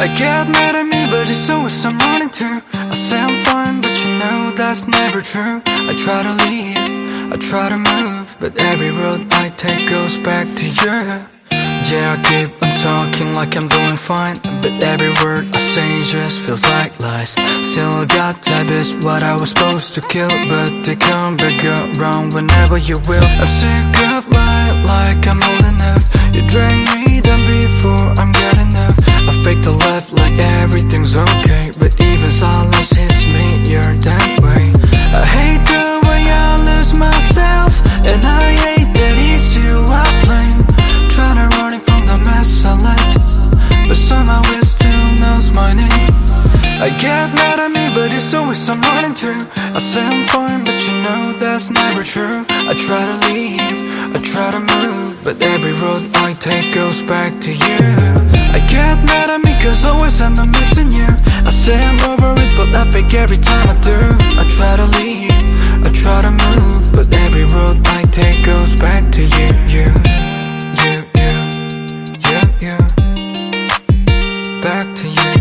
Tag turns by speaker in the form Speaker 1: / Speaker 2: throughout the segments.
Speaker 1: I get mad at me, but it's always I'm running to. I say I'm fine, but you know that's never true. I try to leave, I try to move, but every road I take goes back to you. Yeah, I keep on talking like I'm doing fine, but every word I say just feels like lies. Still I got type is what I was supposed to kill, but they come back around whenever you will. I'm sick of lying like I'm old enough. You drag me down before I'm getting up. I fake the left like everything's okay, but even silence hits me, you're that way. I hate the way I lose myself, and I hate that it's you I blame. Tryna run it from the mess I left, but somehow it still knows my name. I get mad at me, but it's always I'm running to. I say I'm fine, but you know that's never true. I try to leave, I try to move, but every road I take goes back to you. I get mad at me cause always end up missing you. I say I'm over it, but I fake every time I do. I try to leave, I try to move, but every road I take goes back to you. Back to you.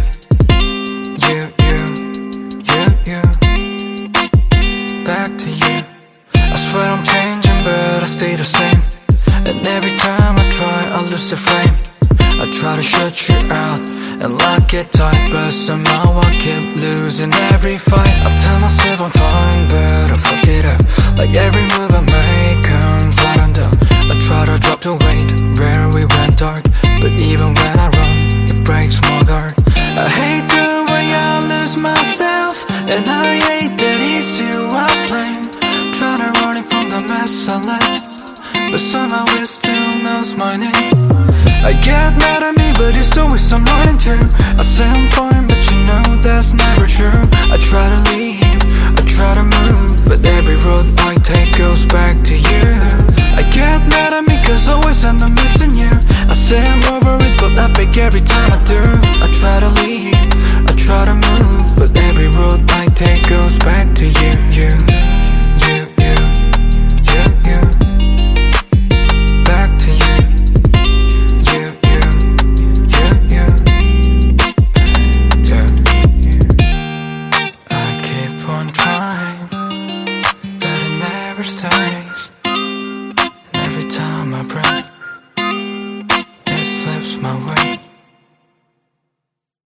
Speaker 1: Back to you. I swear I'm changing, but I stay the same. And every time I try, I lose the frame. I try to shut you out and lock it tight, but somehow I keep losing every fight. I tell myself I'm fine, but I fuck it up. Like every move I make comes right undone. I try to drop the weight where we went dark, but even when I run, it breaks my guard. I hate the way I lose myself, and I hate that it's you I blame. Tryna run it from the mess I left, but somehow it still knows my name. I get mad at me, but it's always I'm running to. I say I'm fine, but